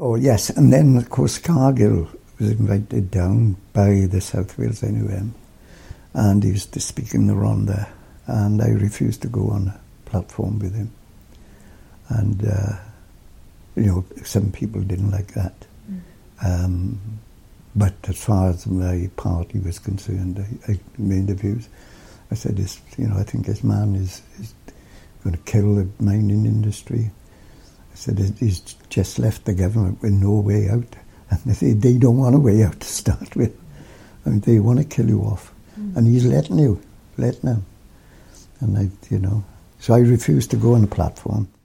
Oh, yes. And then, of course, Cargill was invited down by the South Wales NUM, and he was to speak in the Rhondda, and I refused to go on a platform with him. And, some people didn't like that. But as far as my party was concerned, I made the views. I said, I think this man is going to kill the mining industry. I said, he's just left the government with no way out. And they don't want a way out to start with. I mean, they want to kill you off. And he's letting them. And so I refused to go on the platform.